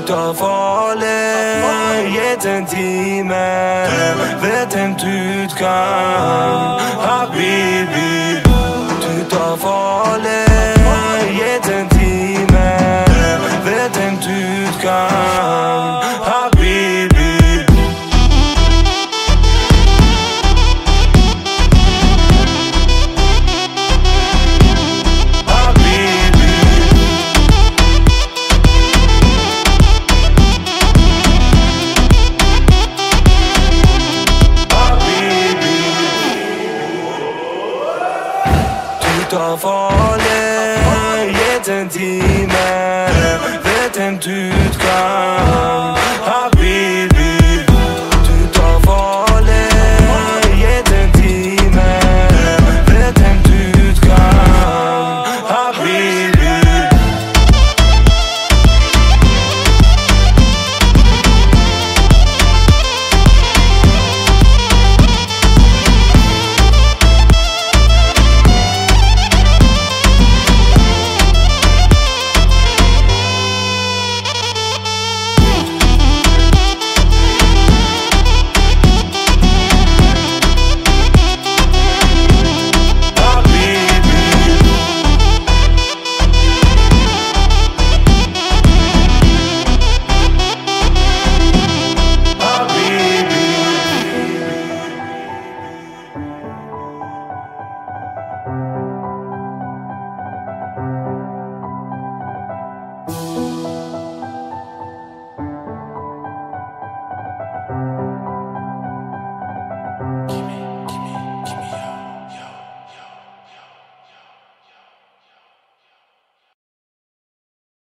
tar farlig, jeden time vet en utgang. Habibi, du tar farlig, jeden time vet en utgang. Habibi. Du tar farlig, jeden time vet en